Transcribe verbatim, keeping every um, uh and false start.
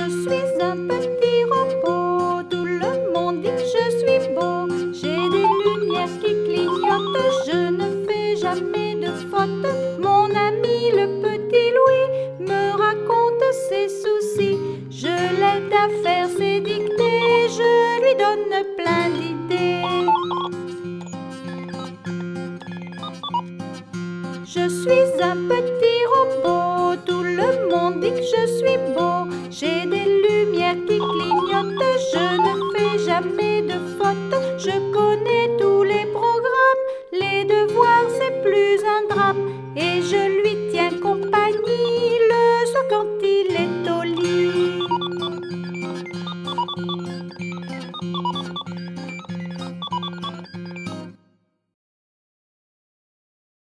Je suis un petit robot, tout le monde dit que je suis beau. J'ai des lumières qui clignotent, je ne fais jamais de faute. Mon ami le petit Louis me raconte ses soucis. Je l'aide à faire ses dictées, je lui donne plein d'idées. Je suis un petit robot, tout le monde dit que je suis beau. J'ai des lumières qui clignotent, je ne fais jamais de faute. Je connais tous les programmes, les devoirs c'est plus un drame. Et je